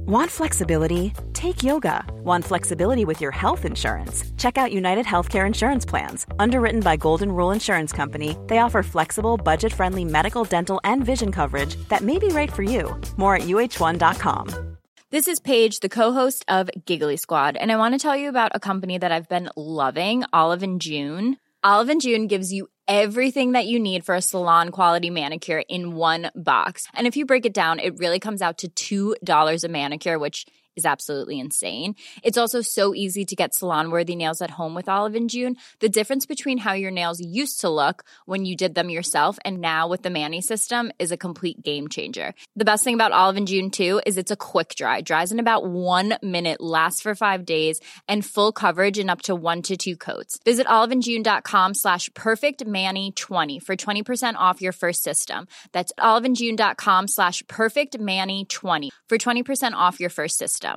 Want flexibility? Take yoga. Want flexibility with your health insurance? Check out United Healthcare Insurance Plans. Underwritten by Golden Rule Insurance Company, they offer flexible, budget-friendly medical, dental, and vision coverage that may be right for you. More at uh1.com. This is Paige, the co-host of Giggly Squad, and I want to tell you about a company that I've been loving, Olive & June. Olive & June gives you everything that you need for a salon-quality manicure in one box. And if you break it down, it really comes out to $2 a manicure, which is absolutely insane. It's also so easy to get salon-worthy nails at home with Olive & June. The difference between how your nails used to look when you did them yourself and now with the Mani system is a complete game changer. The best thing about Olive & June, too, is it's a quick dry. Dries in about 1 minute, lasts for 5 days, and full coverage in up to 1 to 2 coats. Visit oliveandjune.com/perfectmani20 for 20% off your first system. That's oliveandjune.com/perfectmani20 for 20% off your first system.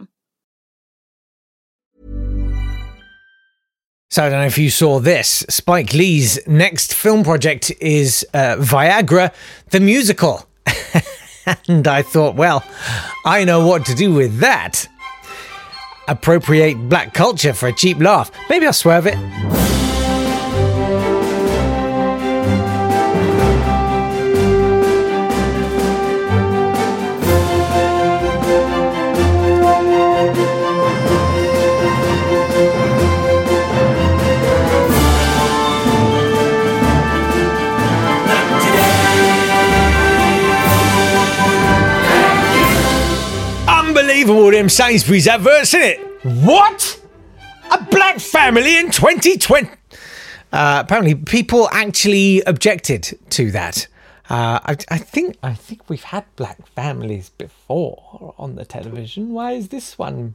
So I don't know if you saw this. Spike Lee's next film project is Viagra, the musical. And I thought, well, I know what to do with that. Appropriate black culture for a cheap laugh. Maybe I'll swerve it. Unbelievable, them Sainsbury's adverts, isn't it? What? A black family in 2020? Apparently, people actually objected to that. I think we've had black families before on the television. Why is this one?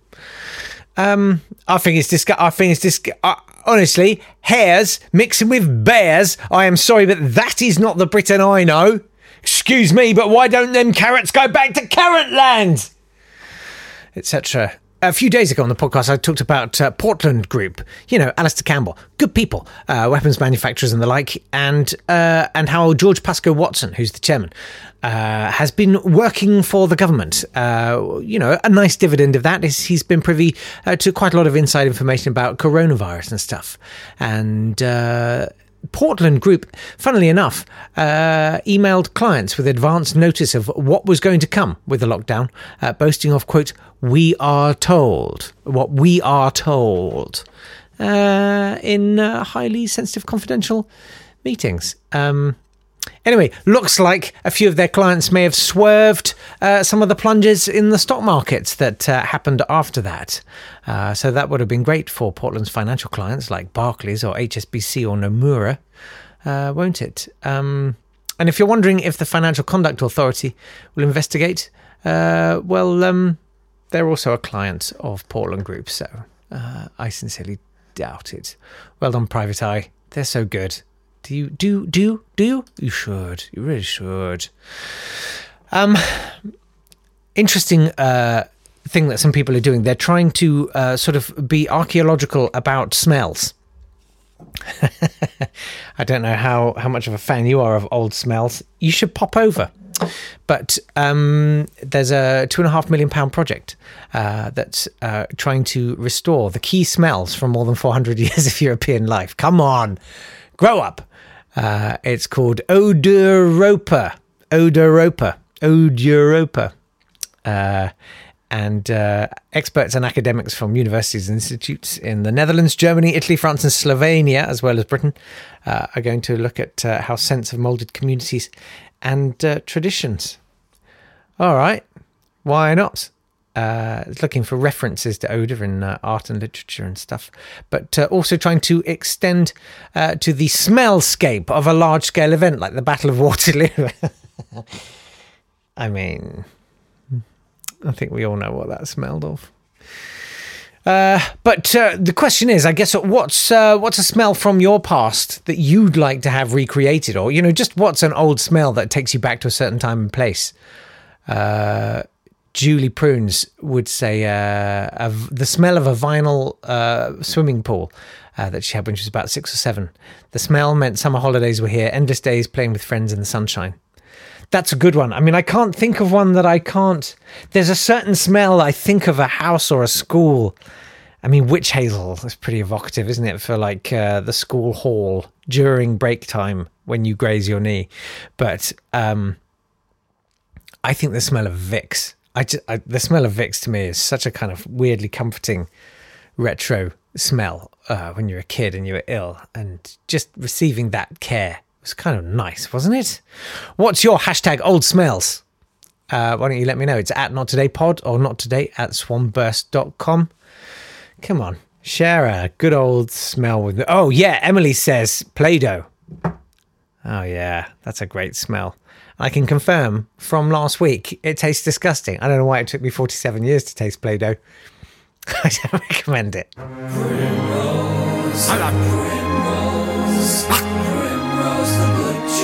I think it's disgusting. Honestly, hares mixing with bears. I am sorry, but that is not the Britain I know. Excuse me, but why don't them carrots go back to carrot land? Etc. A few days ago on the podcast, I talked about Portland Group. You know, Alistair Campbell, good people, weapons manufacturers and the like, and how George Pascoe Watson, who's the chairman, has been working for the government. You know, a nice dividend of that is he's been privy to quite a lot of inside information about coronavirus and stuff. And Portland Group, funnily enough, emailed clients with advance notice of what was going to come with the lockdown, boasting of, quote, "We are told," what we are told, in highly sensitive confidential meetings. Anyway, looks like a few of their clients may have swerved some of the plunges in the stock markets that happened after that. So that would have been great for Portland's financial clients like Barclays or HSBC or Nomura, won't it? And if you're wondering if the Financial Conduct Authority will investigate, well, they're also a client of Portland Group, so I sincerely doubt it. Well done, Private Eye. They're so good. Do you? You should. You really should. Interesting thing that some people are doing. They're trying to sort of be archaeological about smells. I don't know how much of a fan you are of old smells. You should pop over. But there's a £2.5 million project that's trying to restore the key smells from more than 400 years of European life. Come on, grow up. It's called Odoropa. And experts and academics from universities and institutes in the Netherlands, Germany, Italy, France and Slovenia, as well as Britain, are going to look at how scents have moulded communities and traditions. All right, why not? Looking for references to odour in art and literature and stuff, but also trying to extend to the smellscape of a large-scale event like the Battle of Waterloo. I mean, I think we all know what that smelled of. But the question is, I guess, what's a smell from your past that you'd like to have recreated, or just what's an old smell that takes you back to a certain time and place? Julie Prunes would say the smell of a vinyl swimming pool that she had when she was about 6 or 7. The smell meant summer holidays were here, endless days playing with friends in the sunshine. That's a good one. I mean, I can't think of one that I can't. There's a certain smell I think of a house or a school. I mean, witch hazel is pretty evocative, isn't it? For like the school hall during break time when you graze your knee. But I think the smell of Vicks. The smell of Vicks to me is such a kind of weirdly comforting retro smell when you're a kid and you were ill, and just receiving that care was kind of nice, wasn't it? What's your hashtag old smells? Why don't you let me know? It's at nottodaypod or nottoday@swanburst.com. Come on, share a good old smell with me. Oh yeah, Emily says Play-Doh. Oh yeah, that's a great smell. I can confirm from last week it tastes disgusting. I don't know why it took me 47 years to taste Play-Doh. I don't recommend it. Primrose, I like Primrose. Primrose, the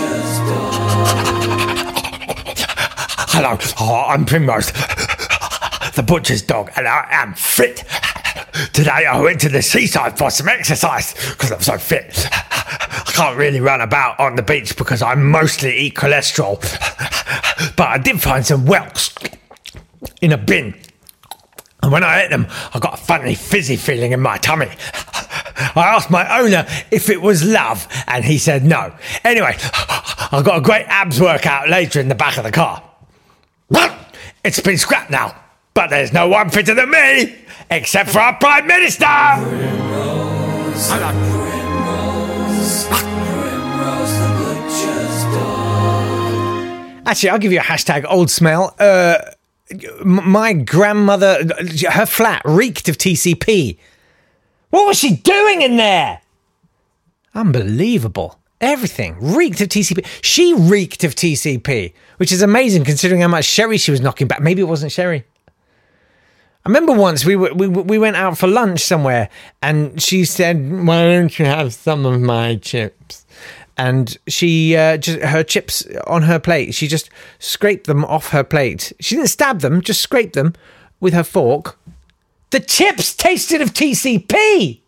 butcher's dog. Hello, I'm Primrose, the butcher's dog, and I am fit. Today I went to the seaside for some exercise because I'm so fit. I can't really run about on the beach because I mostly eat cholesterol. But I did find some whelks in a bin. And when I ate them, I got a funny fizzy feeling in my tummy. I asked my owner if it was love, and he said no. Anyway, I've got a great abs workout later in the back of the car. It's been scrapped now, but there's no one fitter than me, except for our Prime Minister! Primrose, I like Primrose. Primrose, the butcher's dog. Actually, I'll give you a hashtag old smell. My grandmother, her flat reeked of TCP. What was she doing in there? Unbelievable. Everything reeked of TCP. She reeked of TCP, which is amazing considering how much sherry she was knocking back. Maybe it wasn't sherry. I remember once we went out for lunch somewhere and she said, "Why don't you have some of my chips?" And she, her chips on her plate, she just scraped them off her plate. She didn't stab them, just scraped them with her fork. The chips tasted of TCP!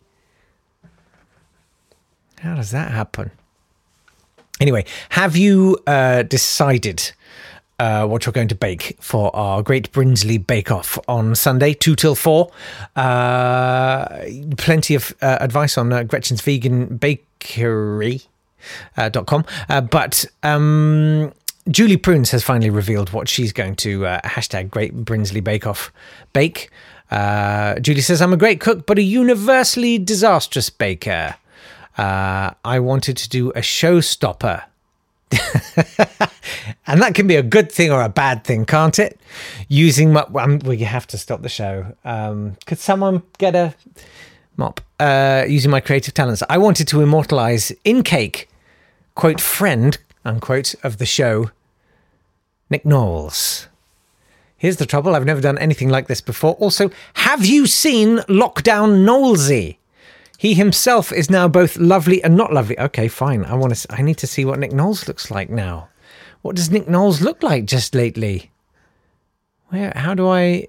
How does that happen? Anyway, have you decided what you're going to bake for our Great Brinsley Bake-Off on Sunday, 2 till 4? Plenty of advice on Gretchen's Vegan Bakery. .com. But Julie Prunes has finally revealed what she's going to hashtag Great Brinsley Bake-Off bake. Julie says, "I'm a great cook, but a universally disastrous baker. I wanted to do a showstopper." And that can be a good thing or a bad thing, can't it? Using my... we have to stop the show. Could someone get a mop? Using my creative talents. I wanted to immortalise in cake, quote, friend, unquote, of the show, Nick Knowles. Here's the trouble. I've never done anything like this before. Also, have you seen Lockdown Knowlesy? He himself is now both lovely and not lovely. Okay, fine. I need to see what Nick Knowles looks like now. What does Nick Knowles look like just lately? How do I...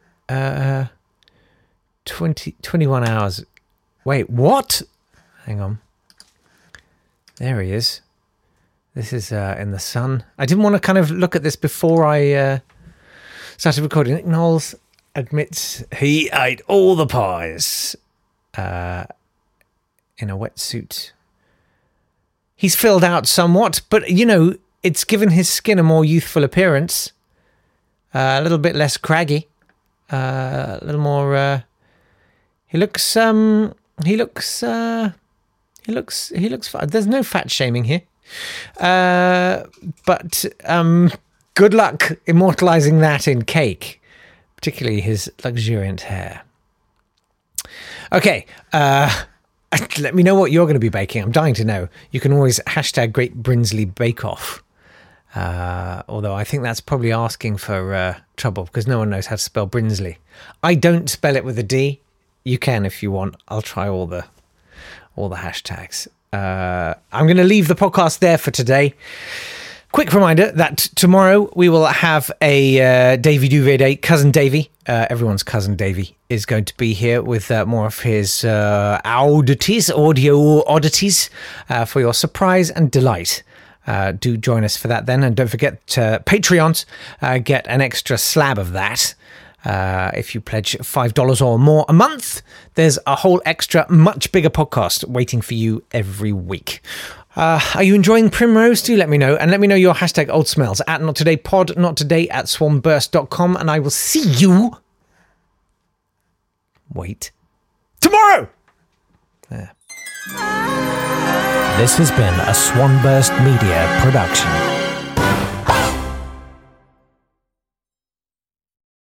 21 hours. Wait, what? Hang on. There he is. This is in the sun. I didn't want to kind of look at this before I started recording. Nick Knowles admits he ate all the pies in a wetsuit. He's filled out somewhat, but, you know, it's given his skin a more youthful appearance. A little bit less craggy. A little more... He looks fine. There's no fat shaming here. But good luck immortalising that in cake, particularly his luxuriant hair. Okay, let me know what you're going to be baking. I'm dying to know. You can always hashtag Great Brinsley Bake Off. Although I think that's probably asking for trouble because no one knows how to spell Brinsley. I don't spell it with a D. You can if you want. I'll try all the hashtags. I'm going to leave the podcast there for today. Quick reminder that tomorrow we will have a Davey Duvet Day. Cousin Davey, everyone's cousin Davey, is going to be here with more of his audio oddities for your surprise and delight. Do join us for that then. And don't forget, Patreons get an extra slab of that. If you pledge $5 or more a month, there's a whole extra, much bigger podcast waiting for you every week. Are you enjoying Primrose? Do let me know. And let me know your hashtag old smells at NotTodayPod, nottoday@swanburst.com. And I will see you... Wait. Tomorrow! There. This has been a Swanburst Media production.